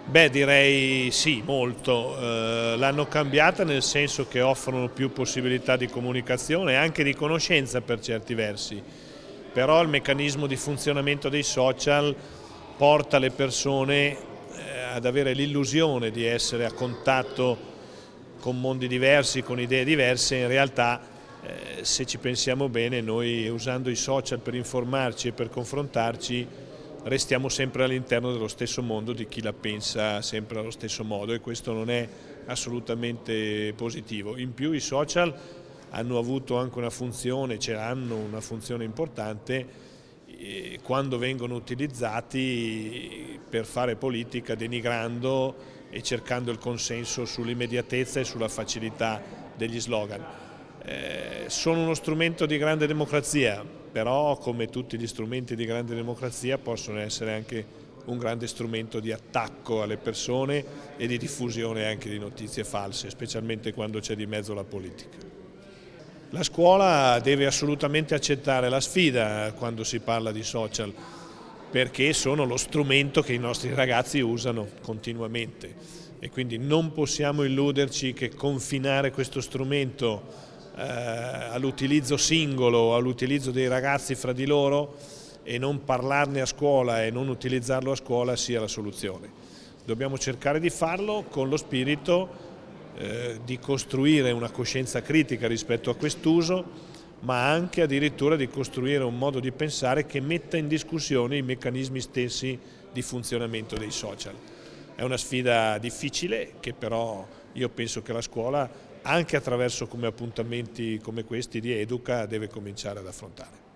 Beh, direi sì, molto. L'hanno cambiata nel senso che offrono più possibilità di comunicazione e anche di conoscenza per certi versi, però il meccanismo di funzionamento dei social porta le persone ad avere l'illusione di essere a contatto con mondi diversi, con idee diverse. In realtà, se ci pensiamo bene, noi usando i social per informarci e per confrontarci restiamo sempre all'interno dello stesso mondo di chi la pensa sempre allo stesso modo, e questo non è assolutamente positivo. In più i social hanno avuto anche una funzione, cioè hanno una funzione importante quando vengono utilizzati per fare politica, denigrando e cercando il consenso sull'immediatezza e sulla facilità degli slogan. Sono uno strumento di grande democrazia, però come tutti gli strumenti di grande democrazia possono essere anche un grande strumento di attacco alle persone e di diffusione anche di notizie false, specialmente quando c'è di mezzo la politica. La scuola deve assolutamente accettare la sfida quando si parla di social, perché sono lo strumento che i nostri ragazzi usano continuamente, e quindi non possiamo illuderci che confinare questo strumento all'utilizzo singolo, all'utilizzo dei ragazzi fra di loro e non parlarne a scuola e non utilizzarlo a scuola sia la soluzione. Dobbiamo cercare di farlo con lo spirito di costruire una coscienza critica rispetto a quest'uso, ma anche addirittura di costruire un modo di pensare che metta in discussione i meccanismi stessi di funzionamento dei social. È una sfida difficile che però io penso che la scuola, anche attraverso come appuntamenti come questi di Educa, deve cominciare ad affrontare.